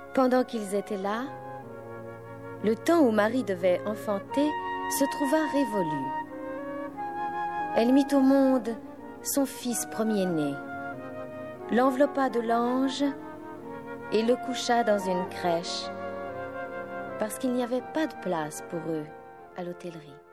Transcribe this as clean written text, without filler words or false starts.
Pendant qu'ils étaient là, le temps où Marie devait enfanter se trouva révolu. Elle mit au monde son fils premier-né, l'enveloppa de l'ange et le coucha dans une crèche, parce qu'il n'y avait pas de place pour eux à l'hôtellerie.